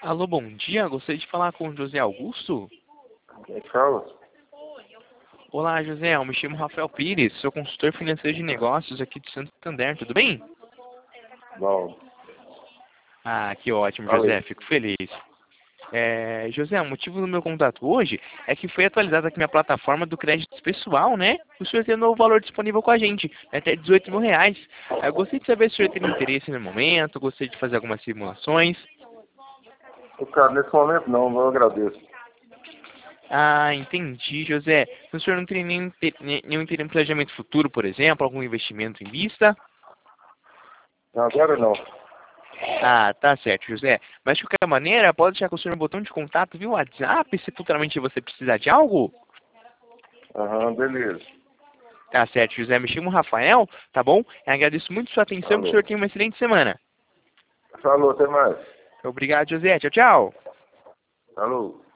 Alô, bom dia. Gostaria de falar com o José Augusto. Quem fala? Olá, José. Eu me chamo Rafael Pires. Sou consultor financeiro de negócios aqui de Santander. Tudo bem? Bom, Ah, que ótimo, falei. José. Fico feliz. José, o motivo do meu contato hoje é que foi atualizada aqui minha plataforma do crédito pessoal, né? O senhor tem um novo valor disponível com a gente, até R$ 18.000. Eu gostaria de saber se o senhor tem interesse no momento, gostaria de fazer algumas simulações. Cara, nesse momento não, eu agradeço. Ah, entendi, José. O senhor não tem nenhum planejamento futuro, por exemplo, algum investimento em vista? Agora não. Ah, tá certo, José. Mas de qualquer maneira, pode deixar com o senhor um botão de contato via WhatsApp se futuramente você precisar de algo? Aham, beleza. Tá certo, José. Me chamo Rafael, tá bom? Eu agradeço muito sua atenção e que o senhor Falou. tenha uma excelente semana. Falou, até mais. Obrigado, José. Tchau, tchau. Falou.